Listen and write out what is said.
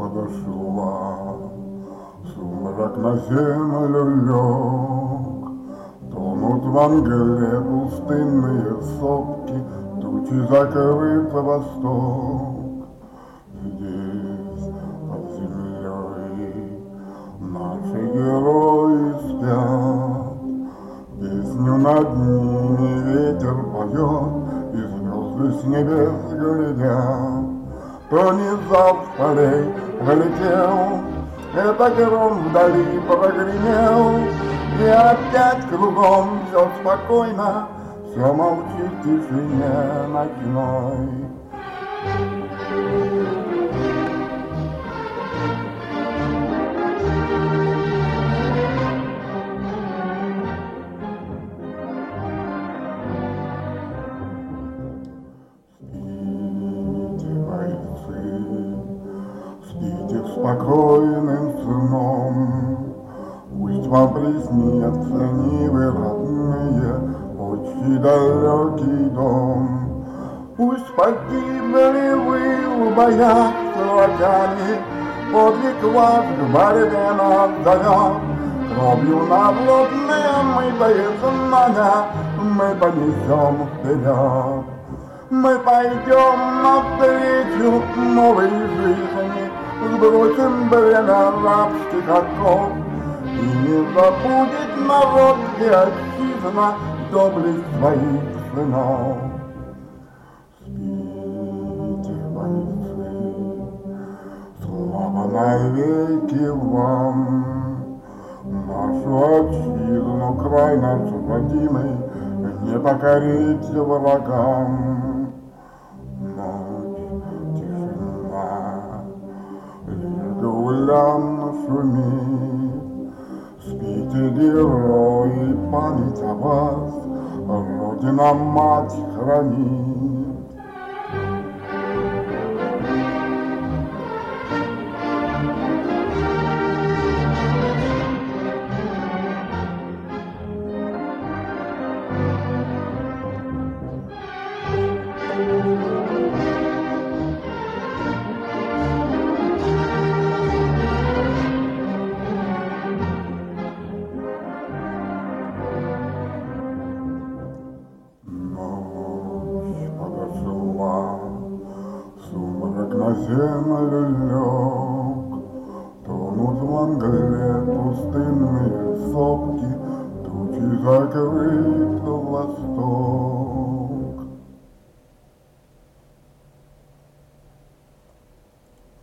подошла, сумрак на землю лег, тонут в мгле пустынные сопки, тучи закрыт восток. Здесь, под землей, наши герои спят, песню над ними ветер поет, и звезды с небес глядят. То низов полей пролетел, это гром вдали прогремел, и опять кругом все спокойно, все молчит в тишине ночной. Спите спокойным сном, пусть вам приснятся нивы родные, очень далекий дом. Пусть погибли вы в боях с врагами, подвиг ваш к борьбе нас зовет. Кровью наводные мытые знамя мы понесем вперед. Мы пойдем навстречу новой жизни, сбросим бремя рабских оков, и не забудет народ и отчизна доблесть своих сынов. Спите, бойцы, слава навеки вам, нашу отчизну, край наш родимый, не покорить врагам. Гулянно шумит, спите, герои, память о вас Родина мать хранит. Сумрак на землю лег, тонут в мгле пустынные сопки, тучи закрыт восток.